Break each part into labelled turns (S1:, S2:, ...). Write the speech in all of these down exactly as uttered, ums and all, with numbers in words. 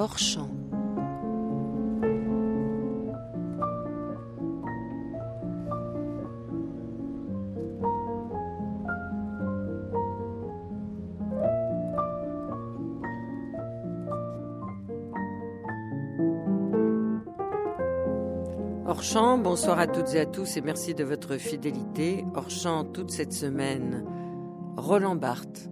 S1: hors champ. Hors champ, bonsoir à toutes et à tous et merci de votre fidélité. Hors champ toute cette semaine, Roland Barthes.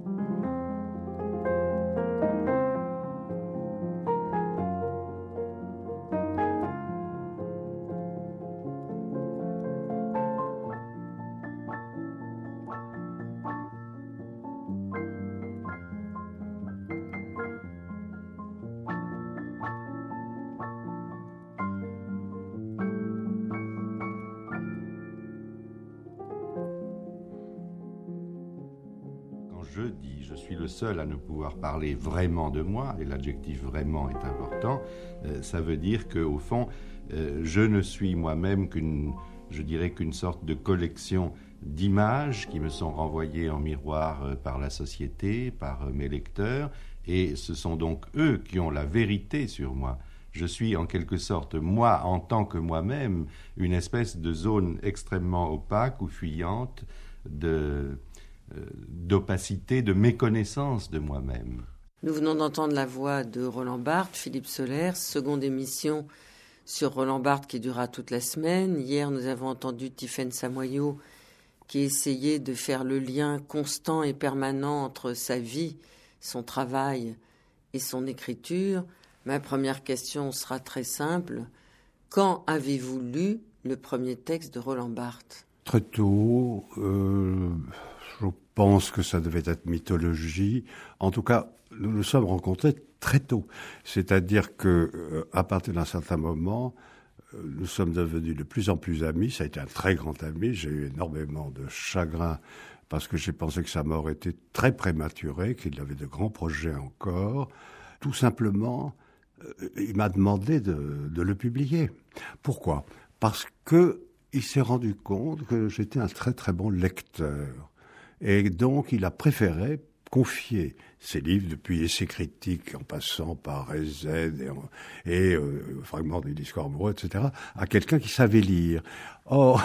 S2: Je dis, je suis le seul à ne pouvoir parler vraiment de moi, et l'adjectif vraiment est important, euh, ça veut dire qu'au fond, euh, je ne suis moi-même qu'une, je dirais qu'une sorte de collection d'images qui me sont renvoyées en miroir euh, par la société, par euh, mes lecteurs, et ce sont donc eux qui ont la vérité sur moi. Je suis en quelque sorte, moi, en tant que moi-même, une espèce de zone extrêmement opaque ou fuyante de... d'opacité, de méconnaissance de moi-même.
S1: Nous venons d'entendre la voix de Roland Barthes, Philippe Sollers, seconde émission sur Roland Barthes qui durera toute la semaine. Hier, nous avons entendu Tiffaine Samoyau qui essayait de faire le lien constant et permanent entre sa vie, son travail et son écriture. Ma première question sera très simple. Quand avez-vous lu le premier texte de Roland Barthes ?
S3: Très tôt, euh, je pense que ça devait être Mythologie. En tout cas, nous nous sommes rencontrés très tôt. C'est-à-dire que, euh, à partir d'un certain moment, euh, nous sommes devenus de plus en plus amis. Ça a été un très grand ami. J'ai eu énormément de chagrin parce que j'ai pensé que sa mort était très prématurée, qu'il avait de grands projets encore. Tout simplement, euh, il m'a demandé de, de le publier. Pourquoi ? Parce que il s'est rendu compte que j'étais un très très bon lecteur. Et donc, il a préféré confier ses livres, depuis Essais critiques, en passant par S Z et, en, et euh, Fragments du discours amoureux, et cetera, à quelqu'un qui savait lire. Or,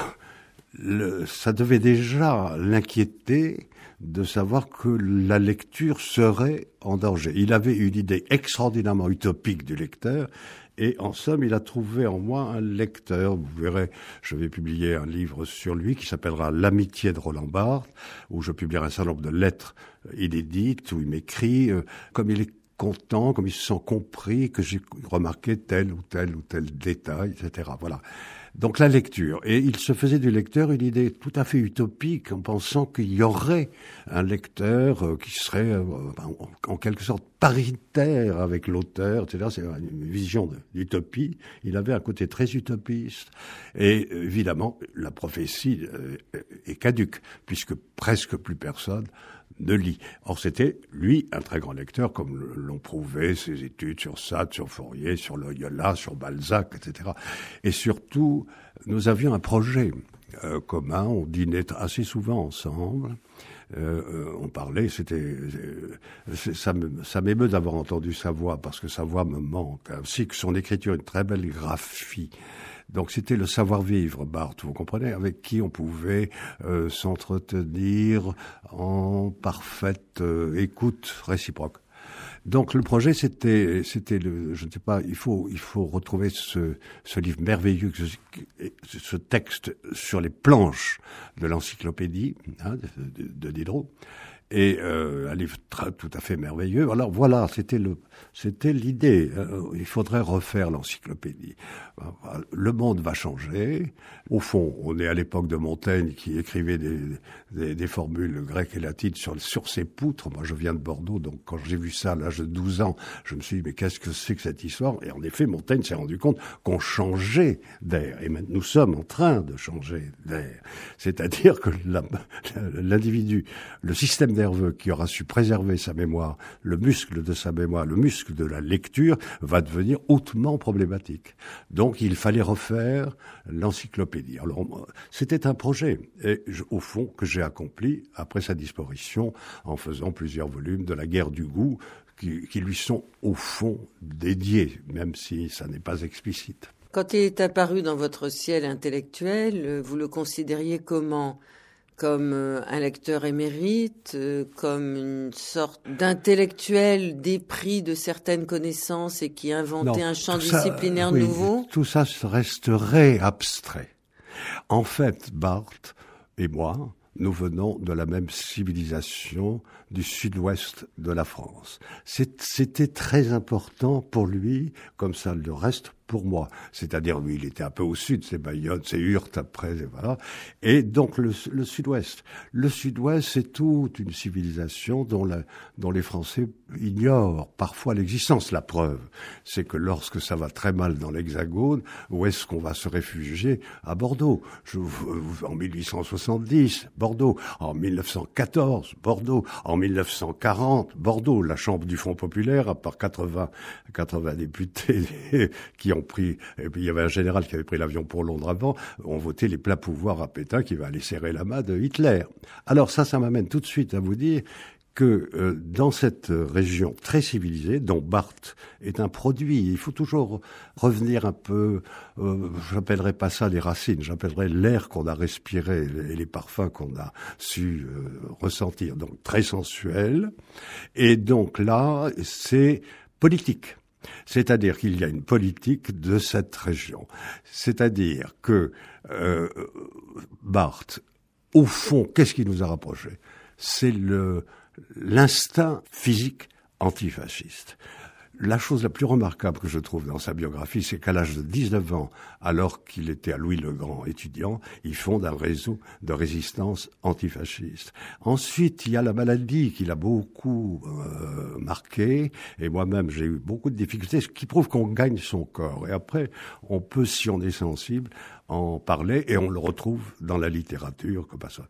S3: le, ça devait déjà l'inquiéter de savoir que la lecture serait en danger. Il avait une idée extraordinairement utopique du lecteur. Et en somme, il a trouvé en moi un lecteur. Vous verrez, je vais publier un livre sur lui qui s'appellera L'amitié de Roland Barthes, où je publierai un certain nombre de lettres inédites, où il m'écrit, euh, comme il est content, comme il se sent compris, que j'ai remarqué tel ou tel ou tel détail, et cetera. Voilà. Donc la lecture. Et il se faisait du lecteur une idée tout à fait utopique en pensant qu'il y aurait un lecteur euh, qui serait euh, en, en quelque sorte paritaire avec l'auteur, et cetera. C'est une vision d'utopie. Il avait un côté très utopiste. Et évidemment, la prophétie euh, est caduque, puisque presque plus personne ne lit. Or, c'était, lui, un très grand lecteur, comme l'ont prouvé ses études sur Sade, sur Fourier, sur Loyola, sur Balzac, et cetera. Et surtout, nous avions un projet euh, commun, on dînait assez souvent ensemble, euh, on parlait, c'était, euh, ça, me, ça m'émeut d'avoir entendu sa voix, parce que sa voix me manque, ainsi que son écriture, une très belle graphie. Donc c'était le savoir-vivre, Barthes, vous comprenez, avec qui on pouvait euh, s'entretenir en parfaite euh, écoute réciproque. Donc le projet, c'était, c'était le, je ne sais pas, il faut, il faut retrouver ce, ce livre merveilleux, ce texte sur les planches de l'encyclopédie hein, de, de, de Diderot. Et euh, un livre très, tout à fait merveilleux. Alors voilà, c'était le, c'était l'idée. Euh, il faudrait refaire l'encyclopédie. Le monde va changer. Au fond, on est à l'époque de Montaigne qui écrivait des, des, des formules grecques et latines sur, sur ses poutres. Moi, je viens de Bordeaux, donc quand j'ai vu ça à l'âge de douze ans, je me suis dit, mais qu'est-ce que c'est que cette histoire ? Et en effet, Montaigne s'est rendu compte qu'on changeait d'air. Et maintenant, nous sommes en train de changer d'air. C'est-à-dire que la, l'individu, le système nerveux qui aura su préserver sa mémoire, le muscle de sa mémoire, le muscle de la lecture, va devenir hautement problématique. Donc, il fallait refaire l'encyclopédie. Alors, c'était un projet, et je, au fond, que j'ai accompli après sa disparition en faisant plusieurs volumes de La guerre du goût, qui, qui lui sont au fond dédiés, même si ça n'est pas explicite.
S1: Quand il est apparu dans votre ciel intellectuel, vous le considériez comment ? Comme un lecteur émérite, comme une sorte d'intellectuel dépris de certaines connaissances et qui inventait non, un champ disciplinaire
S3: ça, oui,
S1: nouveau ?
S3: Tout ça resterait abstrait. En fait, Barthes et moi, nous venons de la même civilisation du sud-ouest de la France. C'est, c'était très important pour lui, comme ça le reste pour moi. C'est-à-dire, lui, il était un peu au sud, c'est Bayonne, c'est Urte après, et voilà. Et donc, le, le sud-ouest. Le sud-ouest, c'est toute une civilisation dont, la, dont les Français ignorent parfois l'existence. La preuve, c'est que lorsque ça va très mal dans l'Hexagone, où est-ce qu'on va se réfugier ? À Bordeaux. Je, en mille huit cent soixante-dix, Bordeaux. En mille neuf cent quatorze, Bordeaux. En mille neuf cent quarante, Bordeaux. La Chambre du Front populaire, à part quatre-vingts, quatre-vingts députés qui ont pris, et puis il y avait un général qui avait pris l'avion pour Londres avant, ont voté les plats pouvoirs à Pétain qui va aller serrer la main de Hitler. Alors ça, ça m'amène tout de suite à vous dire que euh, dans cette région très civilisée, dont Barthes est un produit, il faut toujours revenir un peu, euh, j'appellerais pas ça les racines, j'appellerais l'air qu'on a respiré et les parfums qu'on a su euh, ressentir, donc très sensuel. Et donc là, c'est politique. C'est-à-dire qu'il y a une politique de cette région. C'est-à-dire que euh, Barthes, au fond, qu'est-ce qui nous a rapprochés ? C'est le l'instinct physique antifasciste. La chose la plus remarquable que je trouve dans sa biographie, c'est qu'à l'âge de dix-neuf ans, alors qu'il était à Louis-le-Grand étudiant, il fonde un réseau de résistance antifasciste. Ensuite, il y a la maladie qui l'a beaucoup euh, marqué, et moi-même j'ai eu beaucoup de difficultés, ce qui prouve qu'on gagne son corps. Et après, on peut, si on est sensible, en parler, et on le retrouve dans la littérature comme ça.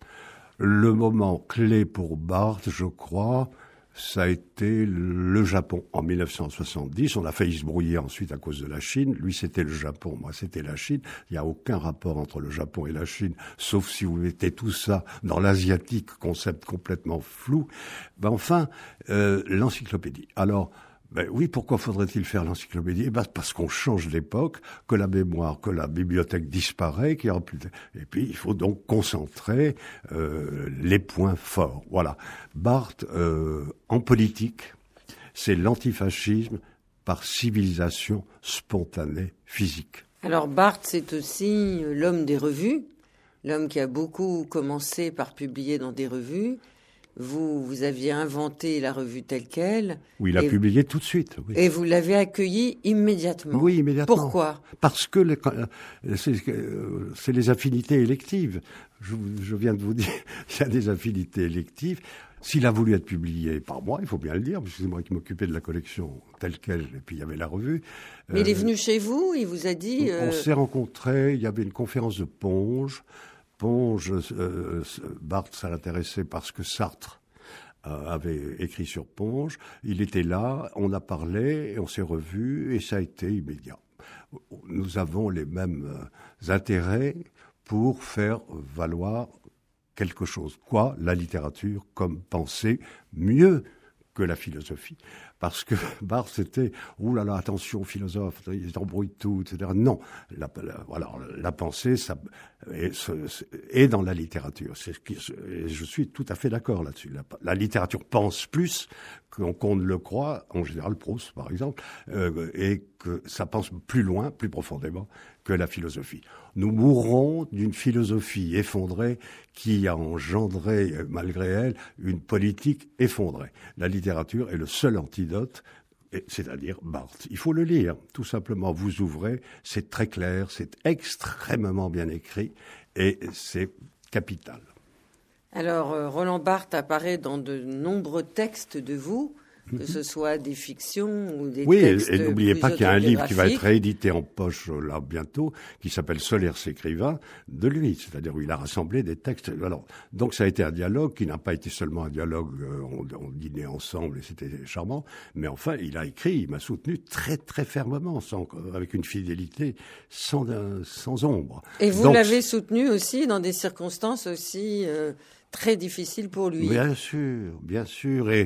S3: Le moment clé pour Barthes, je crois, ça a été le Japon. En mille neuf cent soixante-dix, on a failli se brouiller ensuite à cause de la Chine. Lui, c'était le Japon, moi, c'était la Chine. Il n'y a aucun rapport entre le Japon et la Chine, sauf si vous mettez tout ça dans l'asiatique, concept complètement flou. Ben enfin, euh, l'encyclopédie. Alors, ben oui, pourquoi faudrait-il faire l'encyclopédie ? Eh ben parce qu'on change d'époque, que la mémoire, que la bibliothèque disparaît, qu'il y aura plus de... Et puis il faut donc concentrer euh, les points forts. Voilà. Barthes, euh, en politique, c'est l'antifascisme par civilisation spontanée, physique.
S1: Alors Barthes, c'est aussi l'homme des revues, l'homme qui a beaucoup commencé par publier dans des revues. Vous, vous aviez inventé la revue telle quelle.
S3: Oui, il a publié tout de suite. Oui.
S1: Et vous l'avez accueillie immédiatement.
S3: Oui, immédiatement.
S1: Pourquoi ?
S3: Parce que les, c'est, c'est les affinités électives. Je, je viens de vous dire, il y a des affinités électives. S'il a voulu être publié par moi, il faut bien le dire, parce que c'est moi qui m'occupais de la collection telle quelle, et puis il y avait la revue.
S1: Mais euh, il est venu chez vous, il vous a dit...
S3: On, euh... on s'est rencontrés, il y avait une conférence de Ponge... Ponge, euh, Barthes, ça l'intéressait parce que Sartre euh, avait écrit sur Ponge. Il était là, on a parlé, et on s'est revus, et ça a été immédiat. Nous avons les mêmes euh, intérêts pour faire valoir quelque chose. Quoi ? La littérature comme pensée mieux que la philosophie. Parce que Barthes, c'était, ouh là là, attention, philosophe, ils embrouillent tout, et cetera. Non, la, la, voilà, la pensée, ça est, est dans la littérature. C'est ce qui, et je suis tout à fait d'accord là-dessus. La, la littérature pense plus qu'on, qu'on ne le croit, en général Proust, par exemple, euh, et que ça pense plus loin, plus profondément que la philosophie. Nous mourrons d'une philosophie effondrée qui a engendré, malgré elle, une politique effondrée. La littérature est le seul antidote, c'est-à-dire Barthes. Il faut le lire, tout simplement. Vous ouvrez, c'est très clair, c'est extrêmement bien écrit et c'est capital.
S1: Alors, euh, Roland Barthes apparaît dans de nombreux textes de vous, que ce soit des fictions ou des
S3: oui,
S1: textes.
S3: Oui, et n'oubliez pas qu'il y a un livre qui va être réédité en poche là bientôt, qui s'appelle Solers écrivain, de lui, c'est-à-dire où il a rassemblé des textes. Alors, donc ça a été un dialogue qui n'a pas été seulement un dialogue, euh, on, on dînait ensemble et c'était charmant, mais enfin il a écrit, il m'a soutenu très très fermement, sans, avec une fidélité sans, sans ombre.
S1: Et vous
S3: donc,
S1: l'avez soutenu aussi dans des circonstances aussi... Euh... très difficile pour lui.
S3: Bien sûr, bien sûr. Et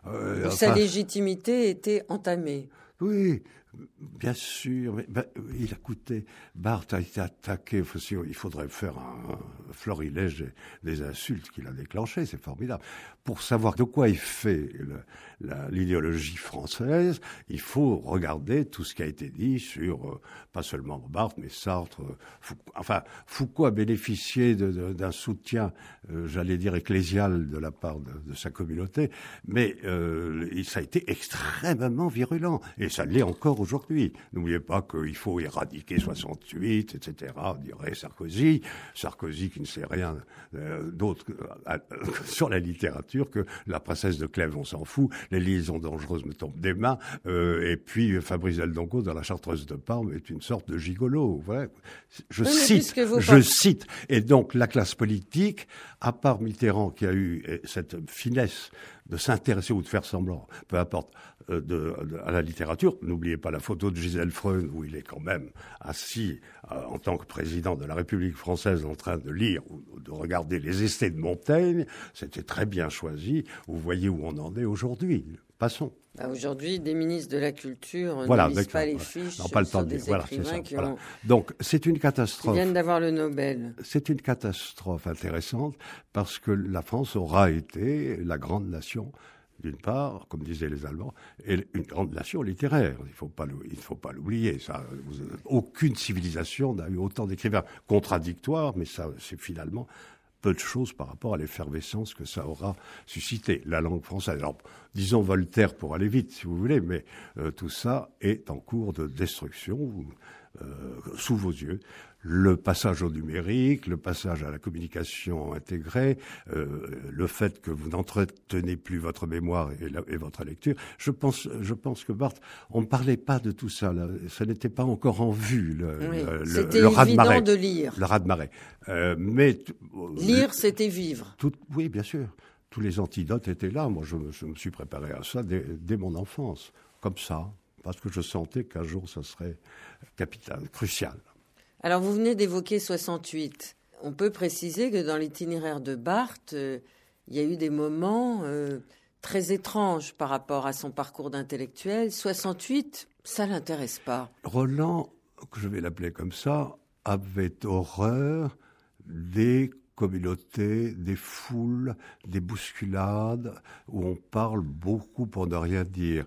S1: Euh, enfin, sa légitimité était entamée.
S3: Oui, bien sûr. Mais, ben, il a coûté. Barthes a été attaqué. Il faudrait faire un, un florilège des, des insultes qu'il a déclenchées. C'est formidable. Pour savoir de quoi est fait le, la, l'idéologie française, il faut regarder tout ce qui a été dit sur, euh, pas seulement Barthes, mais Sartre. Euh, Foucault. Enfin, Foucault a bénéficié de, de, d'un soutien, euh, j'allais dire, ecclésial de la part de, de sa communauté, mais euh, ça a été extrêmement virulent. Et ça l'est encore aujourd'hui. N'oubliez pas qu'il faut éradiquer soixante-huit, et cetera, dirait Sarkozy. Sarkozy qui ne sait rien euh, d'autre euh, sur la littérature que la princesse de Clèves, on s'en fout, les liaisons dangereuses me tombent des mains, euh, et puis Fabrice Del-Donco dans La Chartreuse de Parme est une sorte de gigolo. Voilà. Je oui, cite, je pas... cite. Et donc la classe politique, à part Mitterrand qui a eu cette finesse de s'intéresser ou de faire semblant, peu importe, euh, de, de, à la littérature. N'oubliez pas la photo de Gisèle Freun, où il est quand même assis euh, en tant que président de la République française en train de lire ou de regarder les essais de Montaigne. C'était très bien choisi. Vous voyez où on en est aujourd'hui. Passons.
S1: Bah aujourd'hui, des ministres de la Culture
S3: voilà,
S1: ne lisent pas les
S3: voilà.
S1: fiches
S3: non, pas le temps
S1: sur
S3: de
S1: des
S3: voilà,
S1: écrivains qui
S3: voilà.
S1: ont...
S3: Donc, c'est une catastrophe.
S1: Qui viennent d'avoir le Nobel.
S3: C'est une catastrophe intéressante parce que la France aura été la grande nation, d'une part, comme disaient les Allemands, et une grande nation littéraire. Il ne faut pas, il faut pas l'oublier. Ça, aucune civilisation n'a eu autant d'écrivains contradictoires, mais ça, c'est finalement peu de choses par rapport à l'effervescence que ça aura suscité, la langue française. Alors, disons Voltaire pour aller vite, si vous voulez, mais euh, tout ça est en cours de destruction euh, sous vos yeux. Le passage au numérique, le passage à la communication intégrée, euh, le fait que vous n'entretenez plus votre mémoire et, la, et votre lecture. Je pense, je pense que Barthes, on ne parlait pas de tout ça. Là. Ça n'était pas encore en vue. Le,
S1: oui,
S3: le,
S1: c'était
S3: le
S1: évident de lire.
S3: Le raz-de-marée. Euh, mais
S1: lire, c'était vivre.
S3: Tout, oui, bien sûr. Tous les antidotes étaient là. Moi, je, je me suis préparé à ça dès, dès mon enfance, comme ça, parce que je sentais qu'un jour, ça serait capital, crucial.
S1: Alors, vous venez d'évoquer soixante-huit. On peut préciser que dans l'itinéraire de Barthes, euh, il y a eu des moments euh, très étranges par rapport à son parcours d'intellectuel. soixante-huit, ça ne l'intéresse pas.
S3: Roland, que je vais l'appeler comme ça, avait horreur des communautés, des foules, des bousculades, où on parle beaucoup pour ne rien dire.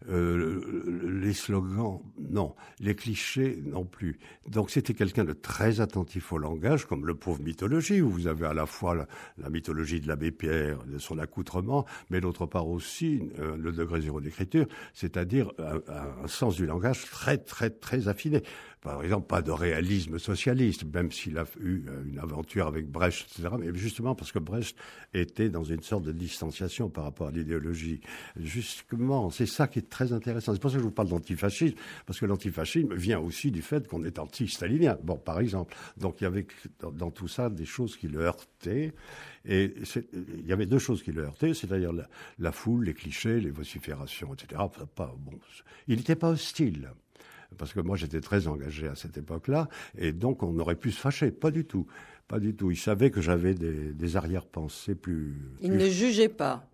S3: Euh, les slogans, non. Les clichés, non plus. Donc c'était quelqu'un de très attentif au langage, comme le pauvre mythologie, où vous avez à la fois la, la mythologie de l'abbé Pierre, de son accoutrement, mais d'autre part aussi euh, le degré zéro d'écriture, c'est-à-dire un, un sens du langage très, très, très affiné. Par exemple, pas de réalisme socialiste, même s'il a eu une aventure avec Brecht, et cetera. Mais justement parce que Brecht était dans une sorte de distanciation par rapport à l'idéologie. Justement, c'est ça qui est très intéressant. C'est pour ça que je vous parle d'antifascisme, parce que l'antifascisme vient aussi du fait qu'on est anti-stalinien. Bon, par exemple. Donc il y avait dans, dans tout ça des choses qui le heurtaient. Et il y avait deux choses qui le heurtaient, c'est-à-dire la, la foule, les clichés, les vociférations, et cetera. Enfin, pas, bon, il n'était pas hostile. Parce que moi, j'étais très engagé à cette époque-là, et donc on aurait pu se fâcher. Pas du tout. Pas du tout. Il savait que j'avais des, des arrière-pensées plus...
S1: Il
S3: plus...
S1: ne jugeait pas.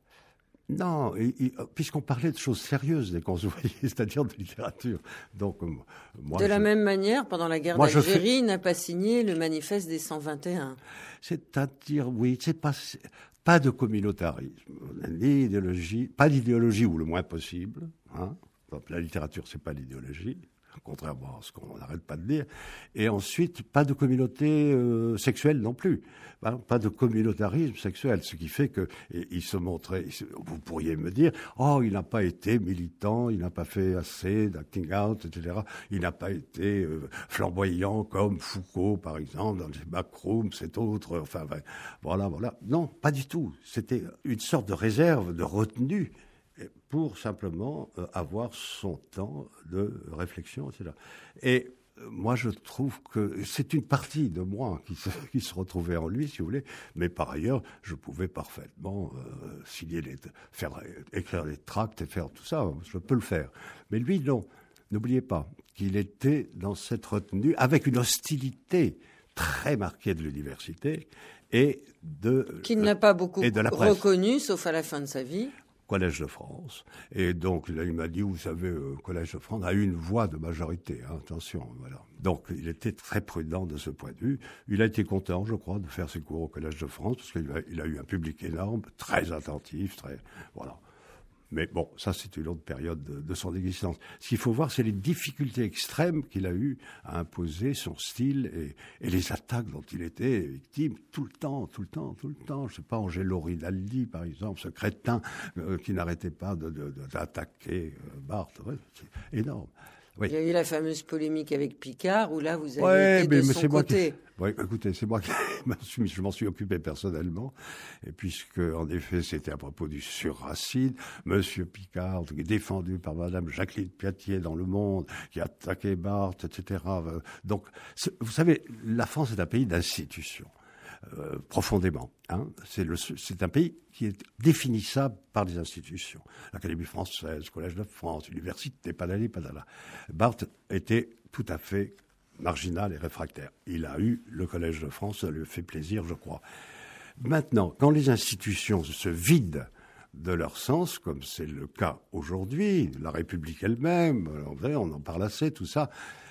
S3: Non, il, il, puisqu'on parlait de choses sérieuses dès qu'on se voyait, c'est-à-dire de littérature. Donc, moi,
S1: de la
S3: je...
S1: même manière, pendant la guerre moi, d'Algérie, fais... il n'a pas signé le manifeste des cent vingt et un.
S3: C'est-à-dire, oui, c'est pas... Pas de communautarisme, ni idéologie, pas d'idéologie ou le moins possible. Hein. Donc, la littérature, c'est pas l'idéologie. Contrairement à ce qu'on n'arrête pas de dire. Et ensuite, pas de communauté euh, sexuelle non plus. Hein, pas de communautarisme sexuel. Ce qui fait que et, il se montrait, il se, vous pourriez me dire, oh, il n'a pas été militant, il n'a pas fait assez d'acting out, et cetera. Il n'a pas été euh, flamboyant comme Foucault, par exemple, dans les backrooms, cet autre. Enfin, ben, voilà, voilà. Non, pas du tout. C'était une sorte de réserve, de retenue, pour simplement euh, avoir son temps de réflexion, et cetera. Et euh, moi, je trouve que c'est une partie de moi qui se, qui se retrouvait en lui, si vous voulez, mais par ailleurs, je pouvais parfaitement euh, signer les, faire, écrire les tracts et faire tout ça, je peux le faire. Mais lui, non. N'oubliez pas qu'il était dans cette retenue, avec une hostilité très marquée de l'université et de...
S1: Qu'il n'a pas beaucoup reconnu, sauf à la fin de sa vie.
S3: Collège de France. Et donc, là, il m'a dit, vous savez, le Collège de France a eu une voix de majorité, hein, attention, voilà. Donc, il était très prudent de ce point de vue. Il a été content, je crois, de faire ses cours au Collège de France, parce qu'il a, il a eu un public énorme, très attentif, très, voilà. Mais bon, ça, c'est une autre période de, de son existence. Ce qu'il faut voir, c'est les difficultés extrêmes qu'il a eues à imposer son style et, et les attaques dont il était victime tout le temps, tout le temps, tout le temps. Je sais pas, Angelo Rinaldi, par exemple, ce crétin euh, qui n'arrêtait pas de, de, de, d'attaquer euh, Barthes. Ouais, c'est énorme. Oui.
S1: Il y a eu la fameuse polémique avec Picard, où là, vous avez
S3: ouais,
S1: été
S3: mais,
S1: de
S3: mais
S1: son
S3: c'est
S1: côté.
S3: Moi qui... ouais, écoutez, c'est moi qui je m'en suis occupé personnellement, et puisque, en effet, c'était à propos du surracine, Monsieur Picard, défendu par Madame Jacqueline Piatier dans Le Monde, qui a attaqué Barthes, et cetera. Donc, vous savez, la France est un pays d'institutions. Euh, profondément. Hein. C'est, le, c'est un pays qui est définissable par des institutions. L'Académie française, Collège de France, Université, padali, padala. Barthes était tout à fait marginal et réfractaire. Il a eu le Collège de France, ça lui fait plaisir, je crois. Maintenant, quand les institutions se vident de leur sens, comme c'est le cas aujourd'hui, la République elle-même, on en parle assez, tout ça,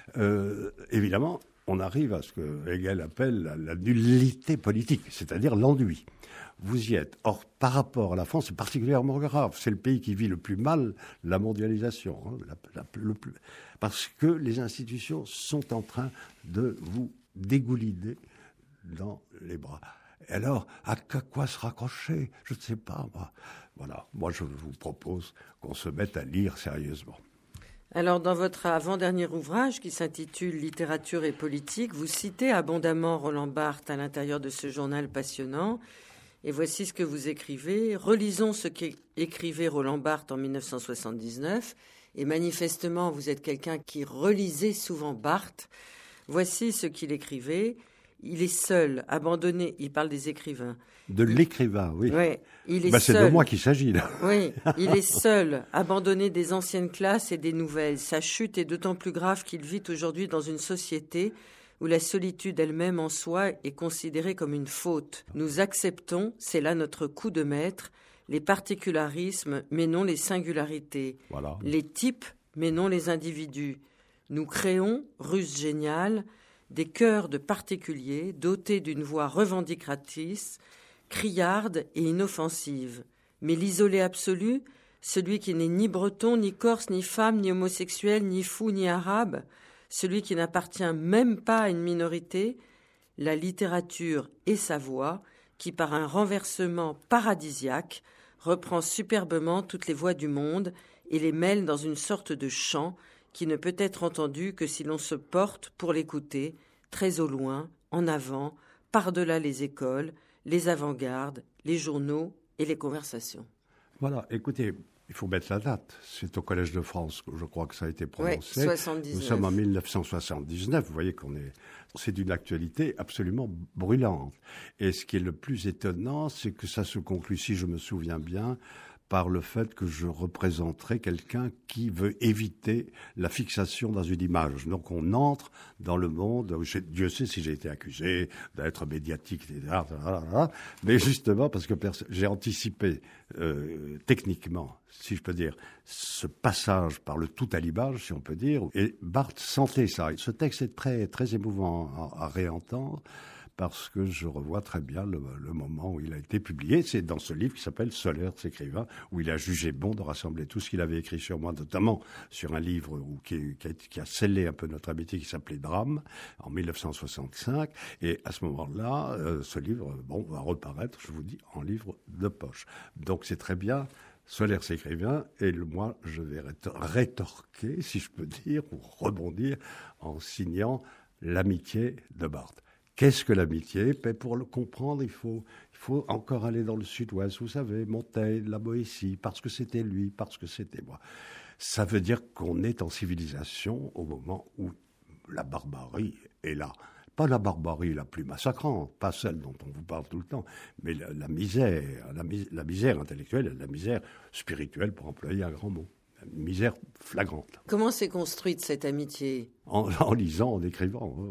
S3: euh, évidemment, on arrive à ce que Hegel appelle la, la nullité politique, c'est-à-dire l'ennui. Vous y êtes. Or, par rapport à la France, c'est particulièrement grave. C'est le pays qui vit le plus mal la mondialisation, hein, la, la, le plus, parce que les institutions sont en train de vous dégouliner dans les bras. Et alors, à quoi se raccrocher ? Je ne sais pas, moi. Voilà. Moi, je vous propose qu'on se mette à lire sérieusement.
S1: Alors, dans votre avant-dernier ouvrage qui s'intitule « Littérature et politique », vous citez abondamment Roland Barthes à l'intérieur de ce journal passionnant. Et voici ce que vous écrivez. « Relisons ce qu'écrivait Roland Barthes en dix-neuf cent soixante-dix-neuf. Et manifestement, vous êtes quelqu'un qui relisait souvent Barthes. Voici ce qu'il écrivait. Il est seul, abandonné. » Il parle des écrivains.
S3: De l'écrivain, oui.
S1: Oui, il est
S3: bah,
S1: seul.
S3: C'est de moi qu'il s'agit, là.
S1: Oui, il est seul, abandonné des anciennes classes et des nouvelles. Sa chute est d'autant plus grave qu'il vit aujourd'hui dans une société où la solitude elle-même en soi est considérée comme une faute. Nous acceptons, c'est là notre coup de maître, les particularismes, mais non les singularités.
S3: Voilà.
S1: Les types, mais non les individus. Nous créons, ruse géniale, des chœurs de particuliers dotés d'une voix revendicatrice, criarde et inoffensive. Mais l'isolé absolu, celui qui n'est ni breton, ni corse, ni femme, ni homosexuel, ni fou, ni arabe, celui qui n'appartient même pas à une minorité, la littérature et sa voix, qui par un renversement paradisiaque reprend superbement toutes les voix du monde et les mêle dans une sorte de chant qui ne peut être entendu que si l'on se porte pour l'écouter, très au loin, en avant, par-delà les écoles, les avant-gardes, les journaux et les conversations.
S3: Voilà, écoutez, il faut mettre la date. C'est au Collège de France que je crois que ça a été prononcé.
S1: Oui, soixante-dix-neuf.
S3: Nous sommes en dix-neuf cent soixante-dix-neuf. Vous voyez qu'on est, c'est d'une actualité absolument brûlante. Et ce qui est le plus étonnant, c'est que ça se conclut, si je me souviens bien, par le fait que je représenterai quelqu'un qui veut éviter la fixation dans une image. Donc on entre dans le monde, Dieu sait si j'ai été accusé d'être médiatique, et cetera. Mais justement parce que j'ai anticipé euh, techniquement, si je peux dire, ce passage par le tout à l'image, si on peut dire. Et Barthes sentait ça. Ce texte est très, très émouvant à, à réentendre, parce que je revois très bien le, le moment où il a été publié. C'est dans ce livre qui s'appelle « Solers, écrivain », où il a jugé bon de rassembler tout ce qu'il avait écrit sur moi, notamment sur un livre où, qui, qui, a, qui a scellé un peu notre amitié, qui s'appelait « Drame », en dix-neuf cent soixante-cinq. Et à ce moment-là, euh, ce livre bon, va reparaître, je vous dis, en livre de poche. Donc c'est très bien. Solers, écrivain, et moi, je vais rétorquer, si je peux dire, ou rebondir, en signant « L'amitié de Barthes ». Qu'est-ce que l'amitié ? Ben pour le comprendre, il faut, il faut encore aller dans le sud-ouest, vous savez, Montaigne, la Boétie, parce que c'était lui, parce que c'était moi. Ça veut dire qu'on est en civilisation au moment où la barbarie est là. Pas la barbarie la plus massacrante, pas celle dont on vous parle tout le temps, mais la, la misère, la, la misère intellectuelle, la misère spirituelle, pour employer un grand mot. Une misère flagrante.
S1: Comment s'est construite cette amitié ?
S3: En, en lisant, en écrivant, voilà.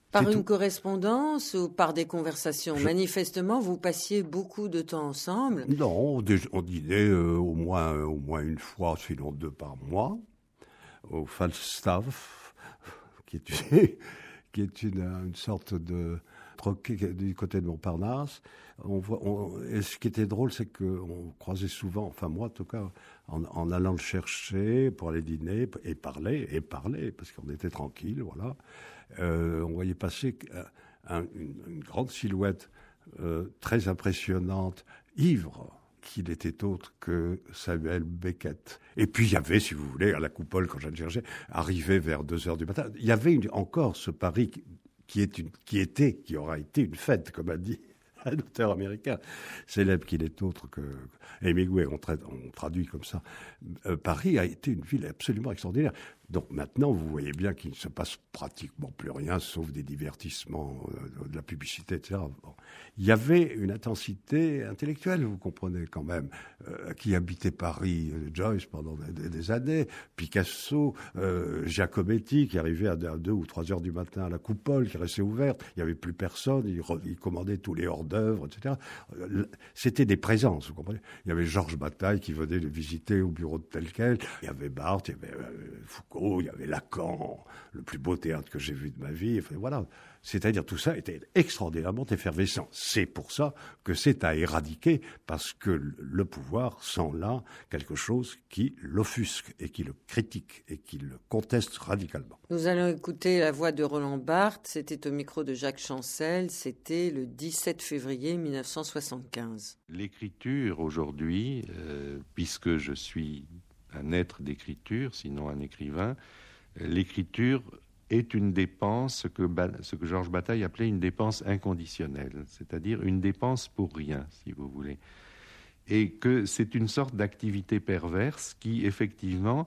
S1: Par
S3: C'est
S1: une
S3: tout.
S1: correspondance ou par des conversations?
S3: Je-
S1: Manifestement, vous passiez beaucoup de temps ensemble.
S3: Non, on, dé- on dînait euh, au moins euh, au moins une fois, sinon deux par mois, au Falstaff, qui est une, qui est une, une sorte de troquet du côté de Montparnasse. On voit, on- et ce qui était drôle, c'est qu'on croisait souvent, enfin moi en tout cas, en, en allant le chercher pour aller dîner et parler, et parler, parce qu'on était tranquille, voilà. Euh, on voyait passer un- une, une grande silhouette euh, très impressionnante, ivre, qui n'était autre que Samuel Beckett. Et puis il y avait, si vous voulez, à la Coupole, quand je le cherchais, arrivé vers deux heures du matin, il y avait une- encore ce Paris qui, qui, est une, qui était, qui aura été une fête, comme a dit un auteur américain célèbre qui n'est autre que Hemingway, on, traite, on traduit comme ça. Euh, Paris a été une ville absolument extraordinaire. Donc maintenant, vous voyez bien qu'il ne se passe pratiquement plus rien, sauf des divertissements, euh, de la publicité, et cetera. Bon. Il y avait une intensité intellectuelle, vous comprenez quand même, euh, qui habitait Paris, euh, Joyce pendant des, des années, Picasso, euh, Giacometti, qui arrivait à deux ou trois heures du matin à la Coupole, qui restait ouverte. Il n'y avait plus personne, il, re, il commandait tous les hors-d'œuvre, et cetera. C'était des présences, vous comprenez. Il y avait Georges Bataille qui venait le visiter au bureau de tel quel. Il y avait Barthes, il y avait euh, Foucault, il y avait Lacan, le plus beau théâtre que j'ai vu de ma vie. Enfin, voilà. C'est-à-dire tout ça était extraordinairement effervescent. C'est pour ça que c'est à éradiquer, parce que le pouvoir sent là quelque chose qui l'offusque et qui le critique et qui le conteste radicalement.
S1: Nous allons écouter la voix de Roland Barthes. C'était au micro de Jacques Chancel. C'était le dix-sept février mille neuf cent soixante-quinze.
S2: L'écriture aujourd'hui, euh, puisque je suis un être d'écriture, sinon un écrivain, euh, l'écriture est une dépense, ce que, ce que Georges Bataille appelait une dépense inconditionnelle, c'est-à-dire une dépense pour rien, si vous voulez. Et que c'est une sorte d'activité perverse qui, effectivement,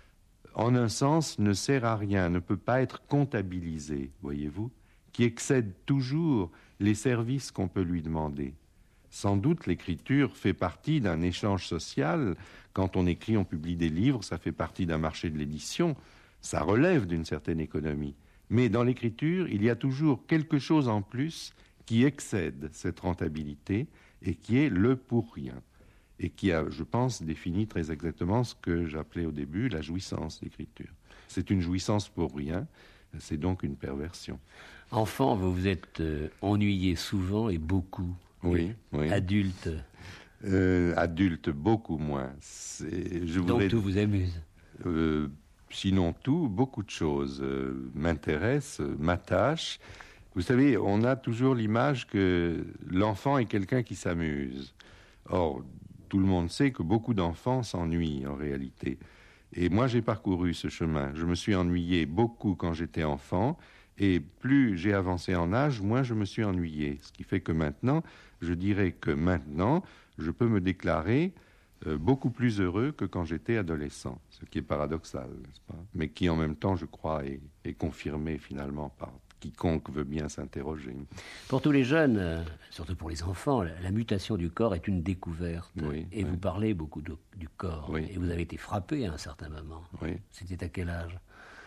S2: en un sens, ne sert à rien, ne peut pas être comptabilisée, voyez-vous, qui excède toujours les services qu'on peut lui demander. Sans doute, l'écriture fait partie d'un échange social. Quand on écrit, on publie des livres, ça fait partie d'un marché de l'édition. Ça relève d'une certaine économie. Mais dans l'écriture, il y a toujours quelque chose en plus qui excède cette rentabilité et qui est le pour rien. Et qui a, je pense, défini très exactement ce que j'appelais au début la jouissance d'écriture. C'est une jouissance pour rien, c'est donc une perversion.
S4: Enfant, vous vous êtes euh, ennuyé souvent et beaucoup.
S2: Oui, oui.
S4: Adulte.
S2: Euh, adulte, beaucoup moins. C'est, je
S4: Donc
S2: voudrais,
S4: tout vous amuse.
S2: euh, sinon tout, beaucoup de choses euh, m'intéressent, euh, m'attachent. Vous savez, on a toujours l'image que l'enfant est quelqu'un qui s'amuse. Or, tout le monde sait que beaucoup d'enfants s'ennuient en réalité. Et moi, j'ai parcouru ce chemin. Je me suis ennuyé beaucoup quand j'étais enfant. Et plus j'ai avancé en âge, moins je me suis ennuyé. Ce qui fait que maintenant, je dirais que maintenant, je peux me déclarer euh, beaucoup plus heureux que quand j'étais adolescent. Ce qui est paradoxal, n'est-ce pas? Mais qui en même temps, je crois, est, est confirmé finalement par quiconque veut bien s'interroger.
S4: Pour tous les jeunes, euh, surtout pour les enfants, la, la mutation du corps est une découverte.
S2: Oui,
S4: et
S2: oui.
S4: vous parlez beaucoup de, du corps.
S2: Oui.
S4: Et vous avez été frappé à un certain moment.
S2: Oui.
S4: C'était à quel âge?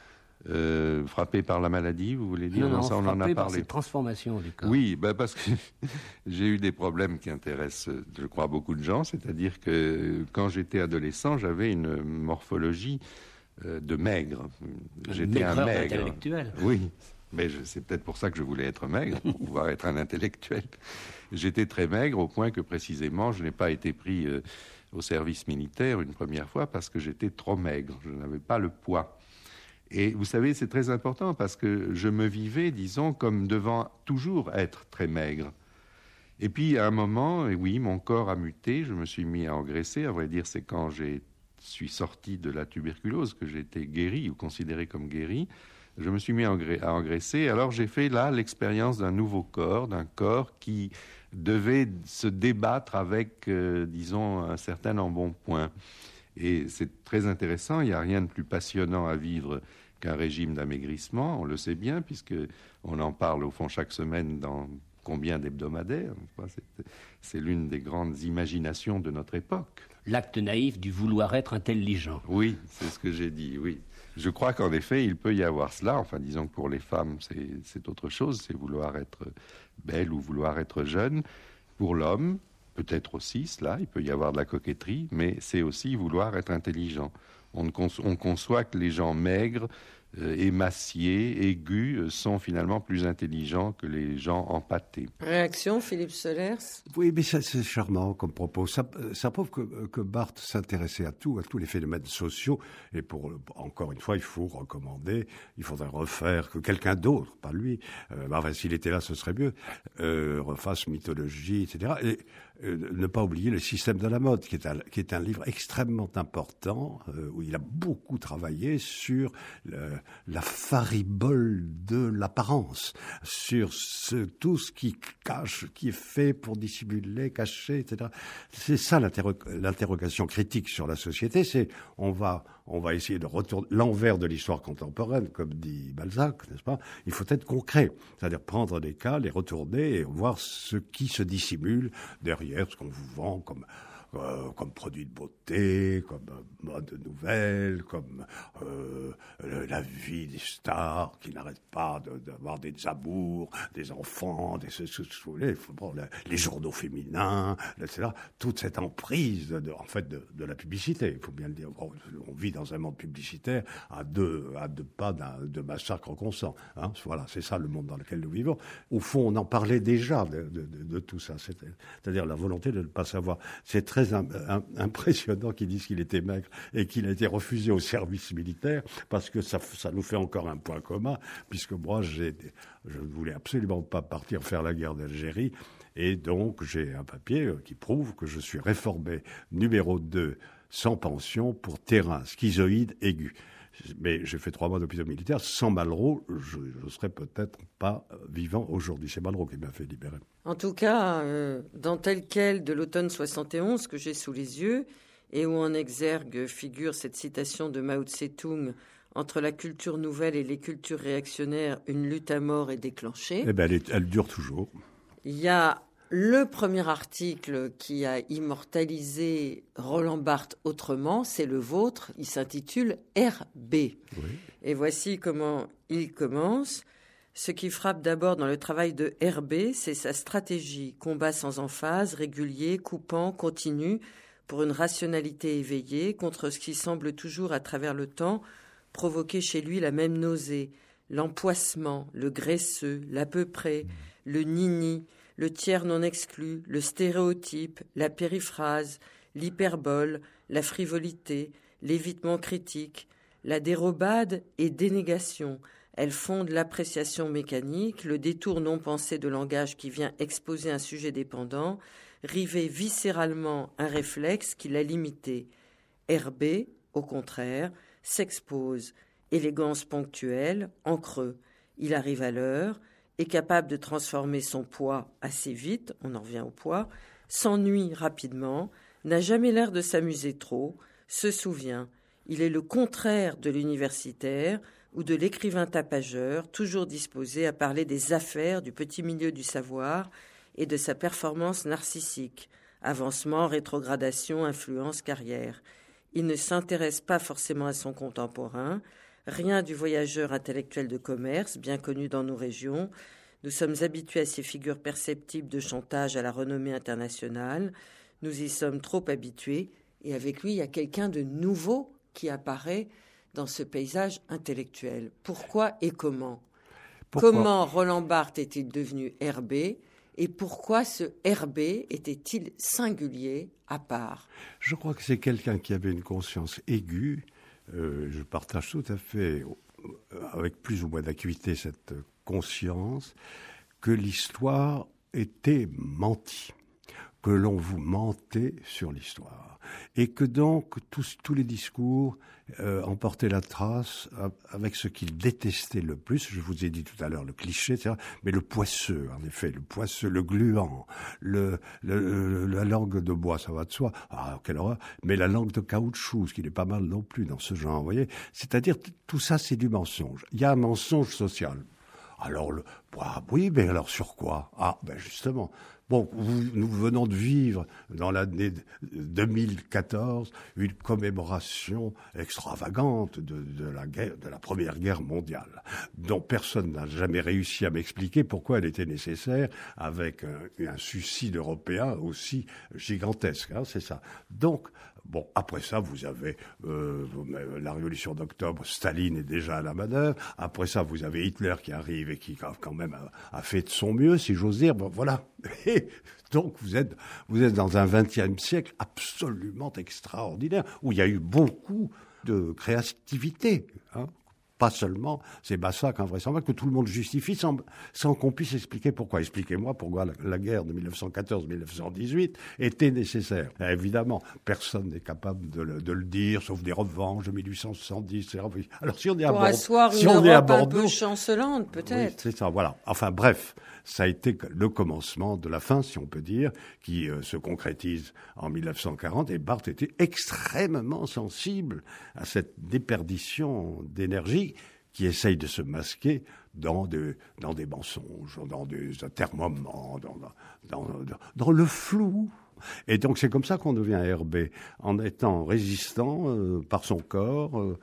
S2: Euh, frappé par la maladie, vous voulez dire?
S4: Non, non,
S2: ça, on en a
S4: frappé par
S2: parlé.
S4: cette transformation du corps.
S2: Oui, bah parce que j'ai eu des problèmes qui intéressent, je crois, beaucoup de gens. C'est-à-dire que quand j'étais adolescent, j'avais une morphologie euh, de maigre. J'étais un maigre.
S4: Intellectuel.
S2: Oui, mais je, c'est peut-être pour ça que je voulais être maigre, pour pouvoir être un intellectuel. J'étais très maigre au point que précisément, je n'ai pas été pris euh, au service militaire une première fois parce que j'étais trop maigre. Je n'avais pas le poids. Et vous savez, c'est très important parce que je me vivais, disons, comme devant toujours être très maigre. Et puis, à un moment, et oui, mon corps a muté, je me suis mis à engraisser. À vrai dire, c'est quand je suis sorti de la tuberculose que j'ai été guéri ou considéré comme guéri. Je me suis mis à engraisser. Alors, j'ai fait là l'expérience d'un nouveau corps, d'un corps qui devait se débattre avec, euh, disons, un certain embonpoint. Et c'est très intéressant, il n'y a rien de plus passionnant à vivre qu'un régime d'amaigrissement, on le sait bien, puisqu'on en parle au fond chaque semaine dans combien d'hebdomadaires. C'est, c'est l'une des grandes imaginations de notre époque.
S4: L'acte naïf du vouloir être intelligent.
S2: Oui, c'est ce que j'ai dit, oui. Je crois qu'en effet, il peut y avoir cela. Enfin, disons que pour les femmes, c'est, c'est autre chose. C'est vouloir être belle ou vouloir être jeune. Pour l'homme, peut-être aussi cela. Il peut y avoir de la coquetterie, mais c'est aussi vouloir être intelligent. On, ne conçoit, on conçoit que les gens maigres, euh, émaciés, aigus, sont finalement plus intelligents que les gens empâtés.
S1: Réaction, Philippe Solers?
S3: Oui, mais ça, c'est charmant comme propos. Ça, ça prouve que, que Barthes s'intéressait à tout, à tous les phénomènes sociaux. Et pour, encore une fois, il faut recommander, il faudrait refaire que quelqu'un d'autre, pas lui, euh, enfin, s'il était là, ce serait mieux, euh, refasse mythologie, et cetera. Et euh, ne pas oublier le système de la mode, qui est un, qui est un livre extrêmement important, euh, où il a beaucoup travaillé sur le, la faribole de l'apparence, sur ce, tout ce qui cache, qui est fait pour dissimuler, cacher, et cetera. C'est ça l'interro- l'interrogation critique sur la société, c'est on va, on va essayer de retourner l'envers de l'histoire contemporaine, comme dit Balzac, n'est-ce pas? Il faut être concret, c'est-à-dire prendre des cas, les retourner et voir ce qui se dissimule derrière ce qu'on vous vend comme Euh, comme produit de beauté, comme euh, mode nouvelle, comme euh, la vie des stars qui n'arrêtent pas de, d'avoir des amours, des enfants, des ce, ce, ce, les, bon, les journaux féminins, et cetera. Toute cette emprise, de, en fait, de, de la publicité. Il faut bien le dire. On, on vit dans un monde publicitaire à deux, à deux pas d'un, de massacre constant. Hein. Voilà, c'est ça le monde dans lequel nous vivons. Au fond, on en parlait déjà de, de, de, de tout ça. C'est, c'est-à-dire la volonté de ne pas savoir. C'est très très impressionnant qu'ils disent qu'il était maigre et qu'il a été refusé au service militaire, parce que ça, ça nous fait encore un point commun, puisque moi, j'ai, je ne voulais absolument pas partir faire la guerre d'Algérie, et donc j'ai un papier qui prouve que je suis réformé numéro deux sans pension pour terrain schizoïde aigu. Mais j'ai fait trois mois d'hôpital militaire. Sans Malraux, je ne serais peut-être pas vivant aujourd'hui. C'est Malraux qui m'a fait libérer.
S1: En tout cas, euh, dans Tel quel de l'automne soixante et onze que j'ai sous les yeux, et où en exergue figure cette citation de Mao Tse-tung, entre la culture nouvelle et les cultures réactionnaires, une lutte à mort est déclenchée.
S3: Eh bien, elle, est, elle dure toujours.
S1: Il y a le premier article qui a immortalisé Roland Barthes autrement, c'est le vôtre. Il s'intitule R B. Oui. Et voici comment il commence. Ce qui frappe d'abord dans le travail de R B, c'est sa stratégie. Combat sans emphase, régulier, coupant, continu, pour une rationalité éveillée, contre ce qui semble toujours à travers le temps provoquer chez lui la même nausée, l'empoissement, le graisseux, l'à peu près, le nini, le tiers non exclu, le stéréotype, la périphrase, l'hyperbole, la frivolité, l'évitement critique, la dérobade et dénégation. Elle fonde l'appréciation mécanique, le détour non pensé de langage qui vient exposer un sujet dépendant, river viscéralement un réflexe qui l'a limité. R B, au contraire, s'expose, élégance ponctuelle, en creux. Il arrive à l'heure, est capable de transformer son poids assez vite, on en revient au poids, s'ennuie rapidement, n'a jamais l'air de s'amuser trop, se souvient. Il est le contraire de l'universitaire ou de l'écrivain tapageur, toujours disposé à parler des affaires du petit milieu du savoir et de sa performance narcissique, avancement, rétrogradation, influence, carrière. Il ne s'intéresse pas forcément à son contemporain, rien du voyageur intellectuel de commerce, bien connu dans nos régions. Nous sommes habitués à ces figures perceptibles de chantage à la renommée internationale. Nous y sommes trop habitués. Et avec lui, il y a quelqu'un de nouveau qui apparaît dans ce paysage intellectuel. Pourquoi et comment ? Pourquoi ? Comment Roland Barthes est-il devenu R B ? Et pourquoi ce R B était-il singulier, à part ?
S3: Je crois que c'est quelqu'un qui avait une conscience aiguë. Euh, je partage tout à fait, avec plus ou moins d'acuité, cette conscience que l'histoire était mentie, que l'on vous mentait sur l'histoire, et que donc tous, tous les discours euh, emportaient la trace avec ce qu'il détestait le plus. Je vous ai dit tout à l'heure le cliché, et cetera, mais le poisseux, en effet, le poisseux, le gluant, le, le, le, la langue de bois, ça va de soi, ah, quelle horreur, mais la langue de caoutchouc, ce qui n'est pas mal non plus dans ce genre, vous voyez, c'est-à-dire tout ça c'est du mensonge. Il y a un mensonge social. Alors, le, bah, oui, mais alors sur quoi ? Ah, ben justement, Bon, vous, nous venons de vivre dans l'année deux mille quatorze une commémoration extravagante de, de, la guerre, de la Première Guerre mondiale, dont personne n'a jamais réussi à m'expliquer pourquoi elle était nécessaire, avec un, un suicide européen aussi gigantesque. Hein, c'est ça. Donc, bon, après ça, vous avez euh, la Révolution d'octobre, Staline est déjà à la manœuvre. Après ça, vous avez Hitler qui arrive et qui quand même a, a fait de son mieux, si j'ose dire. Bon, voilà. Et donc, vous êtes, vous êtes dans un vingtième siècle absolument extraordinaire, où il y a eu beaucoup de créativité, hein. Pas seulement ces massacres invraisemblables que tout le monde justifie sans, sans qu'on puisse expliquer pourquoi. Expliquez-moi pourquoi la, la guerre de dix-neuf cent quatorze dix-neuf cent dix-huit était nécessaire. Et évidemment, personne n'est capable de le, de le dire, sauf des revanches de mille huit cent soixante-dix. Et cetera. Alors si on est à
S1: Pour
S3: Bordeaux,
S1: asseoir
S3: si
S1: une
S3: on est à
S1: Europe un
S3: Bordeaux,
S1: peu chancelante, peut-être.
S3: oui, c'est ça, voilà. Enfin bref, ça a été le commencement de la fin, si on peut dire, qui euh, se concrétise en dix-neuf cent quarante. Et Barthes était extrêmement sensible à cette déperdition d'énergie qui essaye de se masquer dans, de, dans des mensonges, dans des atermoiements, dans, dans, dans, dans le flou. Et donc c'est comme ça qu'on devient Herbé, en étant résistant euh, par son corps euh,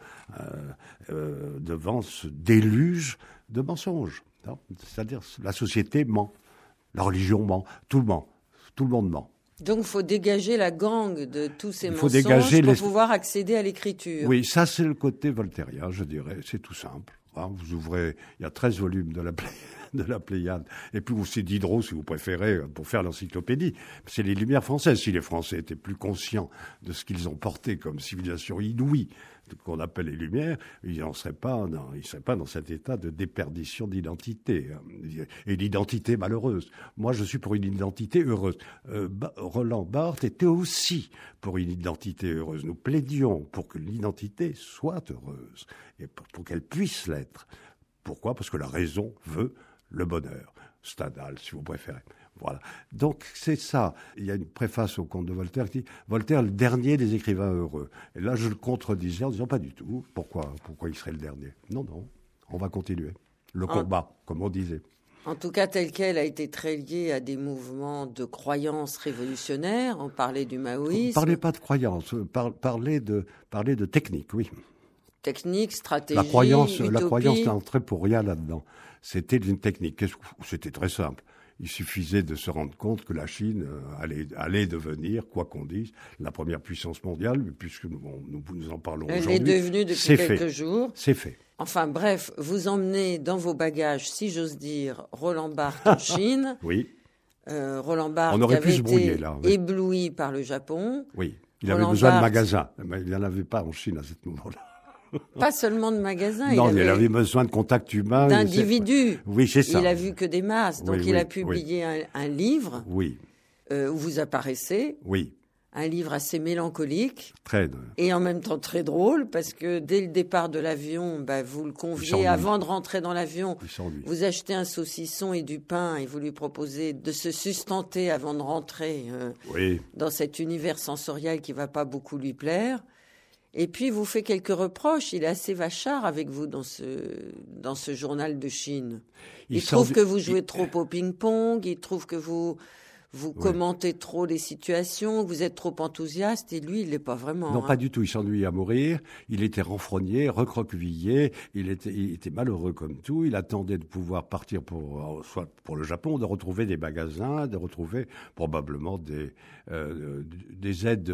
S3: euh, devant ce déluge de mensonges. Non, c'est-à-dire la société ment, la religion ment, tout le ment, tout le monde ment.
S1: Donc, il faut dégager la gangue de tous ces
S3: Il faut
S1: mensonges
S3: dégager
S1: pour
S3: les...
S1: pouvoir accéder à l'écriture.
S3: Oui, ça, c'est le côté voltairien, je dirais. C'est tout simple. Hein, vous ouvrez... Il y a treize volumes de la, Plé... de la Pléiade. Et puis, c'est Diderot, si vous préférez, pour faire l'encyclopédie. C'est les Lumières françaises. Si les Français étaient plus conscients de ce qu'ils ont porté comme civilisation inouïe, qu'on appelle les Lumières, ils ne seraient pas dans, ils seraient pas dans cet état de déperdition d'identité, hein, et d'identité malheureuse. Moi, je suis pour une identité heureuse. Euh, Roland Barthes était aussi pour une identité heureuse. Nous plaidions pour que l'identité soit heureuse, et pour, pour qu'elle puisse l'être. Pourquoi ? Parce que la raison veut le bonheur. Stendhal, si vous préférez. Voilà. Donc, c'est ça. Il y a une préface au conte de Voltaire qui dit « Voltaire, le dernier des écrivains heureux ». Et là, je le contredisais en disant « Pas du tout. Pourquoi, pourquoi il serait le dernier ?» Non, non. On va continuer. Le combat, en, comme on disait.
S1: En tout cas, tel quel a été très lié à des mouvements de croyances révolutionnaires. On parlait du maoïsme.
S3: Parlez pas de croyances. Par, parlez de, parlez de technique, oui.
S1: Technique, stratégie,
S3: la croyance,
S1: utopie.
S3: La croyance n'entrait pour rien là-dedans. C'était une technique. C'était très simple. Il suffisait de se rendre compte que la Chine allait, allait devenir, quoi qu'on dise, la première puissance mondiale, puisque nous, nous, nous en parlons
S1: Elle
S3: aujourd'hui.
S1: Elle est devenue depuis
S3: C'est
S1: quelques
S3: fait.
S1: jours.
S3: C'est fait.
S1: Enfin bref, vous emmenez dans vos bagages, si j'ose dire, Roland Barthes en Chine.
S3: Oui.
S1: Euh, Roland Barthes
S3: On aurait
S1: qui
S3: pu
S1: avait
S3: se brouiller,
S1: été
S3: là, oui.
S1: ébloui par le Japon.
S3: Oui. Il
S1: Roland
S3: avait besoin
S1: Barthes,
S3: de magasins. Mais il n'y en avait pas en Chine à ce moment-là.
S1: Pas seulement de magasins.
S3: Non,
S1: il avait,
S3: il avait besoin de contact humain.
S1: D'individus.
S3: Oui, c'est ça.
S1: Il a vu que des masses. Donc
S3: oui,
S1: il
S3: oui,
S1: a publié
S3: oui.
S1: un, un livre
S3: oui.
S1: euh, où vous apparaissez.
S3: Oui.
S1: Un livre assez mélancolique.
S3: Très.
S1: Et en même temps très drôle, parce que dès le départ de l'avion, bah, vous le conviez, avant de rentrer dans l'avion, vous achetez un saucisson et du pain et vous lui proposez de se sustenter avant de rentrer euh,
S3: oui.
S1: dans cet univers sensoriel qui ne va pas beaucoup lui plaire. Et puis, il vous fait quelques reproches. Il est assez vachard avec vous dans ce, dans ce journal de Chine. Il, il trouve du... que vous jouez il... trop au ping-pong. Il trouve que vous, vous oui. commentez trop les situations, que vous êtes trop enthousiaste. Et lui, il n'est pas vraiment.
S3: Non,
S1: hein.
S3: pas du tout. Il s'ennuie à mourir. Il était renfrogné, recroquevillé. Il était, il était malheureux comme tout. Il attendait de pouvoir partir pour, soit pour le Japon, de retrouver des magasins, de retrouver probablement des, euh, des aides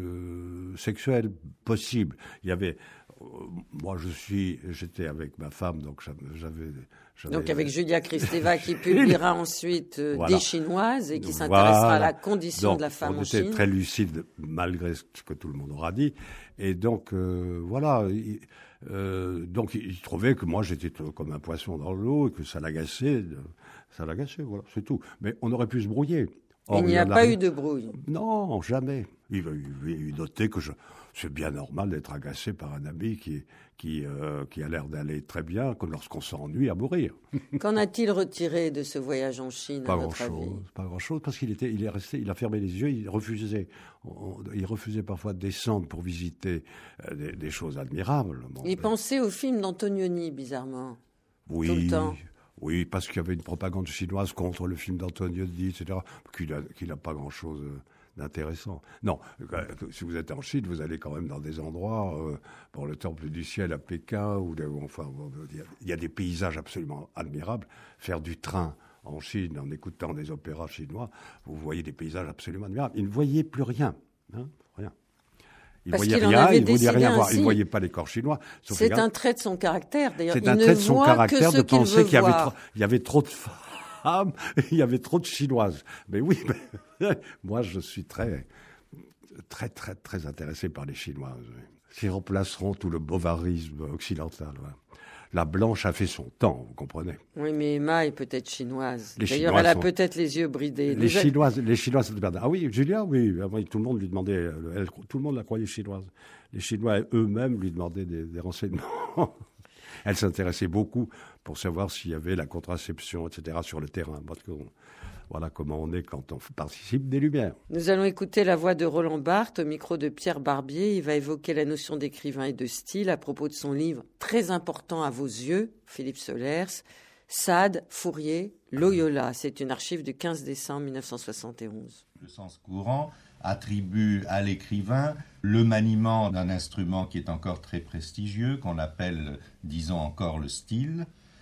S3: euh, sexuelles possibles. Il y avait, euh, moi, je suis, j'étais avec ma femme, donc j'avais. J'avais...
S1: Donc avec Julia Kristeva qui publiera ensuite euh,
S3: voilà.
S1: Des Chinoises et qui s'intéressera voilà. à la condition
S3: donc,
S1: de la femme
S3: on
S1: en
S3: était
S1: Chine.
S3: Très lucide malgré ce que tout le monde aura dit. Et donc euh, voilà, il, euh, donc il trouvait que moi j'étais comme un poisson dans l'eau et que ça l'agaçait, ça l'agaçait, voilà, c'est tout. Mais on aurait pu se brouiller.
S1: Or, il n'y a pas eu de brouille.
S3: Non, jamais. Il, il, il notait que je, c'est bien normal d'être agacé par un ami qui, qui, euh, qui a l'air d'aller très bien, comme lorsqu'on s'ennuie à mourir.
S1: Qu'en a-t-il retiré de ce voyage en Chine,
S3: pas
S1: à
S3: grand
S1: votre
S3: chose,
S1: avis ?
S3: Pas grand-chose, parce qu'il était, il est resté, il a fermé les yeux, il refusait, on, il refusait parfois de descendre pour visiter euh, des, des choses admirables. Bon,
S1: il
S3: ben...
S1: pensait au film d'Antonioni, bizarrement.
S3: Oui.
S1: Tout le temps.
S3: Oui, parce qu'il y avait une propagande chinoise contre le film d'Antonio Di, et cetera, qui n'a, qui n'a pas grand-chose d'intéressant. Non, si vous êtes en Chine, vous allez quand même dans des endroits, euh, pour le Temple du Ciel à Pékin, ou enfin, il y a des paysages absolument admirables. Faire du train en Chine, en écoutant des opéras chinois, vous voyez des paysages absolument admirables. Ils ne voyaient plus rien, hein, rien. Ils ne voyaient rien, ils ne voyaient rien voir. Ils ne voyaient pas les corps chinois.
S1: C'est un trait de son caractère, d'ailleurs.
S3: C'est
S1: il
S3: un trait de son caractère de penser qu'il y avait, trop, il y avait trop de femmes, il y avait trop de Chinoises. Mais oui, mais, moi je suis très, très, très, très intéressé par les Chinoises. Qui remplaceront tout le bovarisme occidental. Ouais. La blanche a fait son temps, vous comprenez.
S1: Oui, mais Emma est peut-être chinoise.
S3: Les
S1: D'ailleurs,
S3: Chinois
S1: elle a
S3: sont...
S1: peut-être les yeux bridés.
S3: Les
S1: Déjà...
S3: Chinoises, les Chinoises, ah oui, Julia, oui, tout le monde lui demandait, elle, tout le monde la croyait chinoise. Les Chinois eux-mêmes lui demandaient des, des renseignements. Elle s'intéressait beaucoup pour savoir s'il y avait la contraception, et cetera, sur le terrain. Parce que, voilà comment on est quand on participe des Lumières.
S1: Nous allons écouter la voix de Roland Barthes au micro de Pierre Barbier. Il va évoquer la notion d'écrivain et de style à propos de son livre très important à vos yeux, Philippe Solers, Sade, Fourier, Loyola. C'est une archive du quinze décembre mille neuf cent soixante et onze.
S2: Le sens courant attribue à l'écrivain le maniement d'un instrument qui est encore très prestigieux, qu'on appelle, disons encore, le style.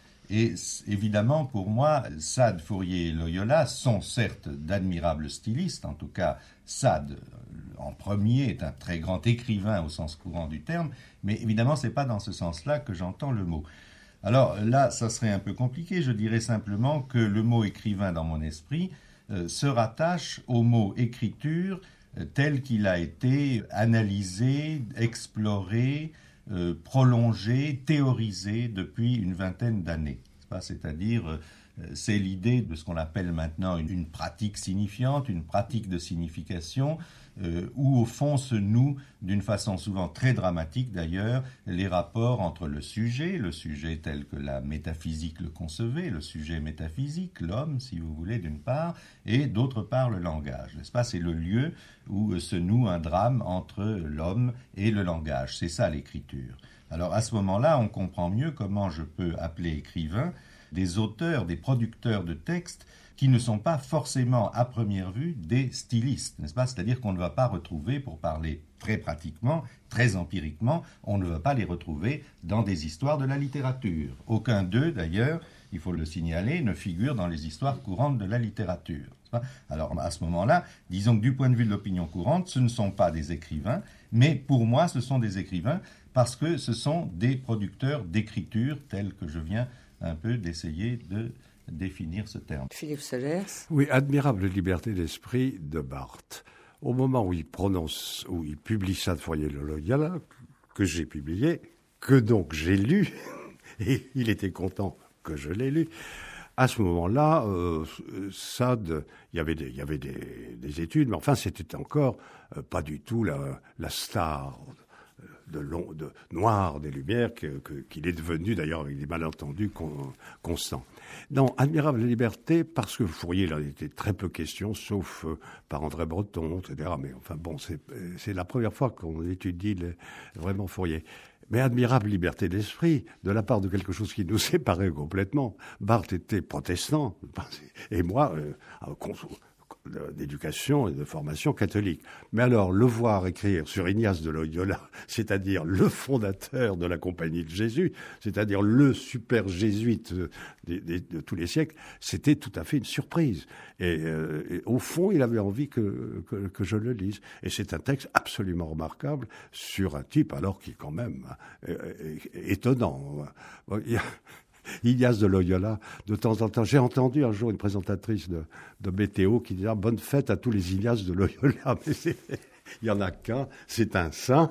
S2: Et évidemment, pour moi, Sade, Fourier et Loyola sont certes d'admirables stylistes. En tout cas, Sade, en premier, est un très grand écrivain au sens courant du terme. Mais évidemment, ce n'est pas dans ce sens-là que j'entends le mot. Alors là, ça serait un peu compliqué. Je dirais simplement que le mot écrivain, dans mon esprit, euh, se rattache au mot écriture euh, tel qu'il a été analysé, exploré, Euh, prolongé, théorisé depuis une vingtaine d'années. C'est-à-dire, euh, c'est l'idée de ce qu'on appelle maintenant une, une pratique signifiante, une pratique de signification, euh, où au fond se nouent, d'une façon souvent très dramatique d'ailleurs, les rapports entre le sujet, le sujet tel que la métaphysique le concevait, le sujet métaphysique, l'homme, si vous voulez, d'une part, et d'autre part le langage. N'est-ce pas ? C'est le lieu où se noue un drame entre l'homme et le langage. C'est ça l'écriture. Alors à ce moment-là, on comprend mieux comment je peux appeler écrivain des auteurs, des producteurs de textes qui ne sont pas forcément à première vue des stylistes, n'est-ce pas ? C'est-à-dire qu'on ne va pas retrouver, pour parler très pratiquement, très empiriquement, on ne va pas les retrouver dans des histoires de la littérature. Aucun d'eux, d'ailleurs, il faut le signaler, ne figure dans les histoires courantes de la littérature. Alors à ce moment-là, disons que du point de vue de l'opinion courante, ce ne sont pas des écrivains, mais pour moi, ce sont des écrivains parce que ce sont des producteurs d'écriture tels que je viens un peu d'essayer de définir ce terme.
S1: Philippe Solers.
S3: Oui, admirable liberté d'esprit de Barthes. Au moment où il prononce, où il publie Sade, Fourier et Loyola, que j'ai publié, que donc j'ai lu, et il était content que je l'ai lu. À ce moment-là, euh, Sade, il y avait des, il y avait des, des études, mais enfin, c'était encore euh, pas du tout la, la star de, long, de noir des Lumières que, que, qu'il est devenu, d'ailleurs, avec des malentendus con, constants. Non, admirable liberté, parce que Fourier, il en était très peu question, sauf euh, par André Breton, et cetera. Mais enfin, bon, c'est, c'est la première fois qu'on étudie les, vraiment Fourier. Mais admirable liberté d'esprit, de la part de quelque chose qui nous séparait complètement. Barthes était protestant, et moi, euh, d'éducation et de formation catholique. Mais alors, le voir écrire sur Ignace de Loyola, c'est-à-dire le fondateur de la Compagnie de Jésus, c'est-à-dire le super jésuite de, de, de, de tous les siècles, c'était tout à fait une surprise. Et, euh, et au fond, il avait envie que, que, que je le lise. Et c'est un texte absolument remarquable sur un type, alors qui est quand même euh, étonnant. Il y a Ignace de Loyola, de temps en temps. J'ai entendu un jour une présentatrice de, de météo qui disait ah, « Bonne fête à tous les Ignace de Loyola ». Mais c'est, il n'y en a qu'un, c'est un saint.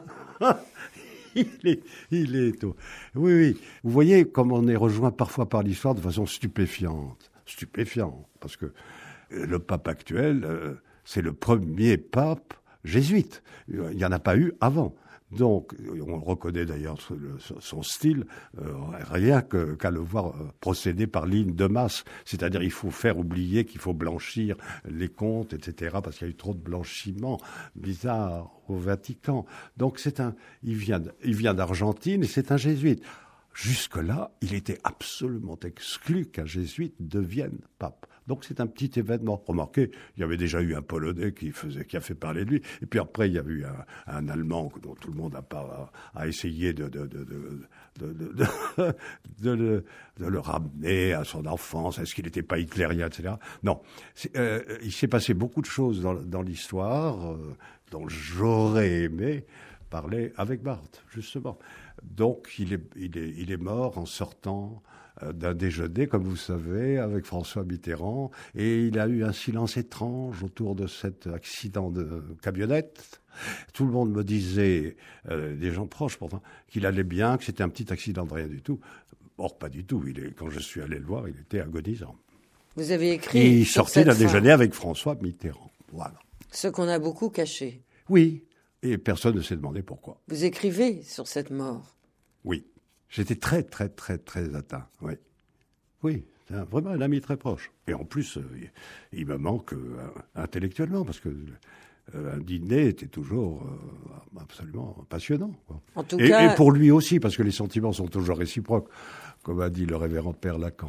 S3: il est, il est tout. Oui, oui. Vous voyez comme on est rejoint parfois par l'histoire de façon stupéfiante. Stupéfiant. Parce que le pape actuel, euh, c'est le premier pape jésuite. Il n'y en a pas eu avant. Donc, on reconnaît d'ailleurs son style, euh, rien que, qu'à le voir euh, procéder par ligne de masse. C'est-à-dire, il faut faire oublier qu'il faut blanchir les comptes, et cetera, parce qu'il y a eu trop de blanchiment bizarre au Vatican. Donc, c'est un, il vient, il vient d'Argentine et c'est un jésuite. Jusque-là, il était absolument exclu qu'un jésuite devienne pape. Donc c'est un petit événement. Remarquez, il y avait déjà eu un Polonais qui faisait, qui a fait parler de lui. Et puis après, il y a eu un, un Allemand dont tout le monde a, pas, a essayé de, de, de, de, de, de, de, de, le, de le ramener à son enfance. Est-ce qu'il n'était pas hitlérien, et cetera. Non. Euh, il s'est passé beaucoup de choses dans, dans l'histoire euh, dont j'aurais aimé parler avec Barthes, justement. Donc il est, il est, il est mort en sortant d'un déjeuner, comme vous savez, avec François Mitterrand, et il a eu un silence étrange autour de cet accident de camionnette. Tout le monde me disait, euh, des gens proches pourtant, qu'il allait bien, que c'était un petit accident de rien du tout. Or, pas du tout. Il est, quand je suis allé le voir, il était agonisant.
S1: Vous avez écrit...
S3: Et il sortait d'un déjeuner avec François Mitterrand. Voilà.
S1: Ce qu'on a beaucoup caché.
S3: Oui, et personne ne s'est demandé pourquoi.
S1: Vous écrivez sur cette mort.
S3: Oui. J'étais très, très, très, très atteint, oui. Oui, c'est un, vraiment un ami très proche. Et en plus, euh, il, il me manque euh, intellectuellement, parce que euh, un dîner était toujours euh, absolument passionnant, quoi.
S1: En tout
S3: et,
S1: cas...
S3: et pour lui aussi, parce que les sentiments sont toujours réciproques, comme a dit le révérend Père Lacan.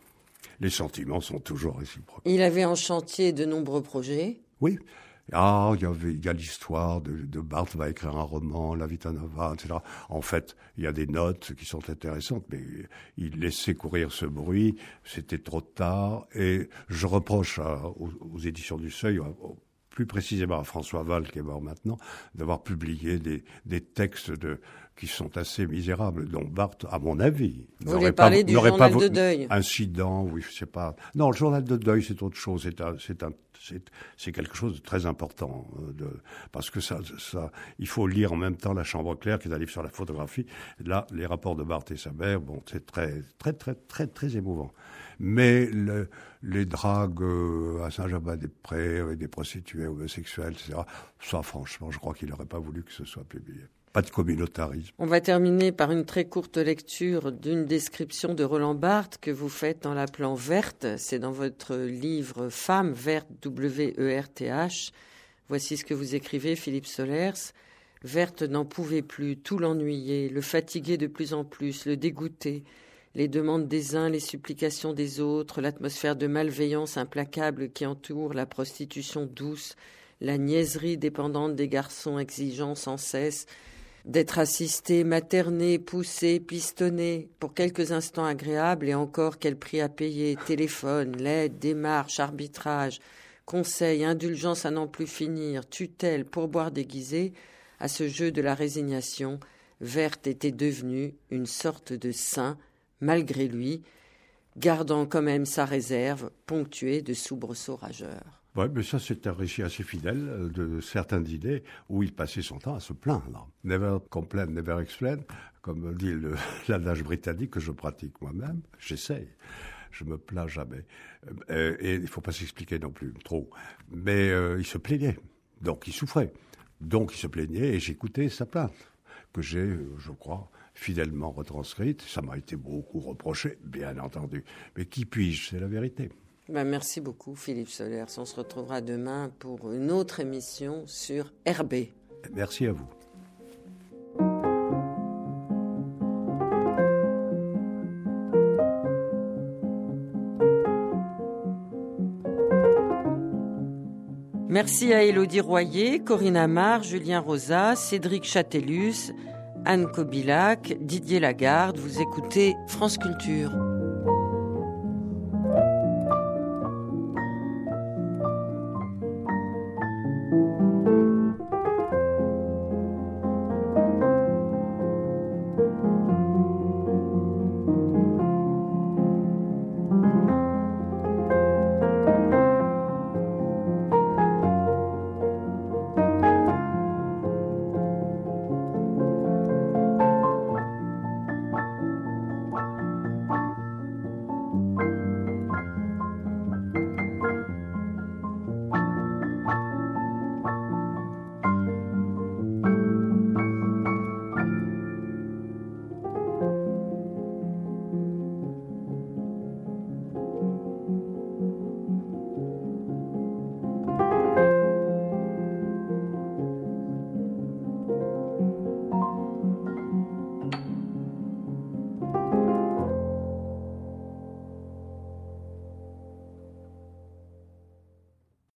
S3: Les sentiments sont toujours réciproques.
S1: Il avait en chantier de nombreux projets.
S3: Oui. Ah, il y avait, il y a l'histoire de, de Barthes va écrire un roman, La Vita Nova, et cetera. En fait, il y a des notes qui sont intéressantes, mais il laissait courir ce bruit. C'était trop tard, et je reproche à, aux, aux éditions du Seuil, plus précisément à François Valls, qui est mort maintenant, d'avoir publié des, des textes de, qui sont assez misérables, dont Barthes, à mon avis,
S1: vous voulez parler du journal
S3: pas
S1: de deuil.
S3: Incident, oui, je sais pas. Non, le journal de deuil, c'est autre chose. C'est un, c'est un, c'est, c'est quelque chose de très important, de, parce que ça, ça, il faut lire en même temps La Chambre claire, qui est un livre sur la photographie. Là, les rapports de Barthes et sa mère, bon, c'est très, très, très, très, très émouvant. Mais le, les dragues à Saint-Germain-des-Prés avec des prostituées homosexuelles, et cetera, ça, franchement, je crois qu'il n'aurait pas voulu que ce soit publié. Pas de communautarisme.
S1: On va terminer par une très courte lecture d'une description de Roland Barthes que vous faites en l'appelant Verte. C'est dans votre livre Femme, Verte, W E R T H. Voici ce que vous écrivez, Philippe Solers. Verte n'en pouvait plus, tout l'ennuyait, le fatiguait de plus en plus, le dégoûtait. Les demandes des uns, les supplications des autres, l'atmosphère de malveillance implacable qui entoure la prostitution douce, la niaiserie dépendante des garçons exigeants sans cesse, d'être assisté, materné, poussé, pistonné, pour quelques instants agréables et encore quel prix à payer, téléphone, lettre, démarche, arbitrage, conseil, indulgence à n'en plus finir, tutelle, pourboire déguisé, à ce jeu de la résignation, Verte était devenue une sorte de saint, malgré lui, gardant quand même sa réserve, ponctuée de soubresauts rageurs.
S3: Oui, mais ça, c'est un récit assez fidèle de certains dîners où il passait son temps à se plaindre. Never complain, never explain, comme dit le, l'adage britannique que je pratique moi-même. J'essaye. Je me plains jamais. Euh, et il ne faut pas s'expliquer non plus, trop. Mais euh, il se plaignait. Donc, il souffrait. Donc, il se plaignait et j'écoutais sa plainte, que j'ai, je crois, fidèlement retranscrite. Ça m'a été beaucoup reproché, bien entendu. Mais qui puis-je ? C'est la vérité.
S1: Ben, merci beaucoup, Philippe Solers. On se retrouvera demain pour une autre émission sur R B.
S3: Merci à vous.
S1: Merci à Élodie Royer, Corinne Amar, Julien Rosa, Cédric Châtellus, Anne Kobilac, Didier Lagarde. Vous écoutez France Culture.